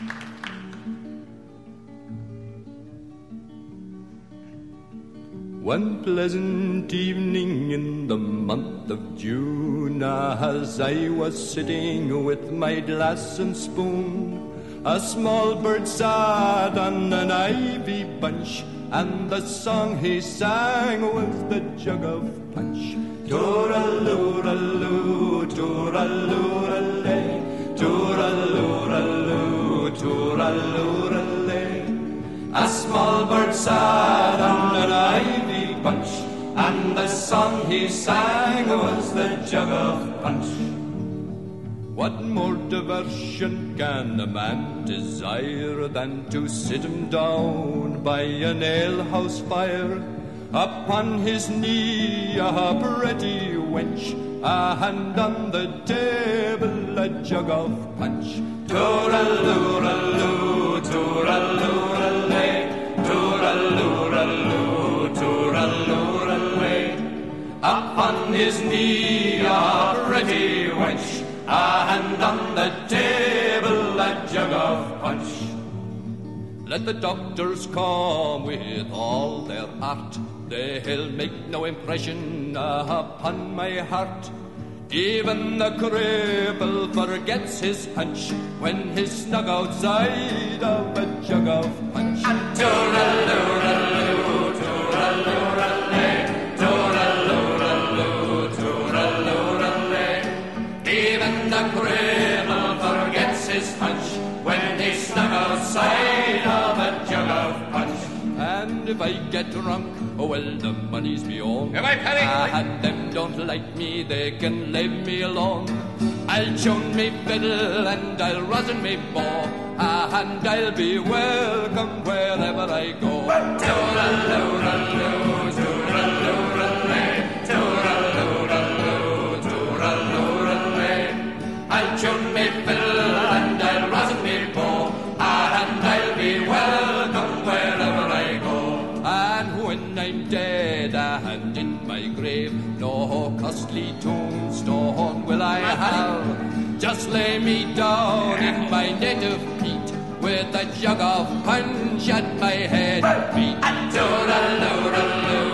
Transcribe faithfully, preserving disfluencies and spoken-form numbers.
One pleasant evening in the month of June, as I was sitting with my glass and spoon, a small bird sat on an ivy bunch, and the song he sang was the jug of punch. Tooraloo-raloo, tooraloo-ralay, tooraloo-raloo, tooraloo-ralay. A small bird sat on an ivy bunch, and the song he sang was the jug of punch. What more diversion can a man desire than to sit him down by an alehouse fire? Upon his knee a pretty wench, a hand on the table, a jug of punch. Tooraloo-raloo, tooraloo-ralay, tooraloo-raloo, tooraloo-ralay. Upon his knee a pretty wench, a hand on the table, a jug of punch. Let the doctors come with all their art, they'll make no impression upon my heart. Even the cripple forgets his hunch when he's snug outside of a jug of punch. Tooraloo-raloo, tooraloo-ralay, tooraloo-raloo, tooraloo-ralay. Even the cripple forgets his hunch when he's snug outside of a jug of punch. And if I get drunk, oh well, the money's me own. Am I penny? Ah, and them don't like me, they can leave me alone. I'll tune me fiddle and I'll rosin me bow, ah, and I'll be welcome wherever I go. Tooraloo-raloo, tooraloo-ralay, tooraloo-raloo, tooraloo-ralay. I'll tune me fiddle and I'll rosin me bow, ah, and I'll be welcome wherever I go. And when I'm dead and in my grave, no costly tombstone will I have. Just lay me down in my native peat, with a jug of punch at my head feet. Tooraloo-raloo,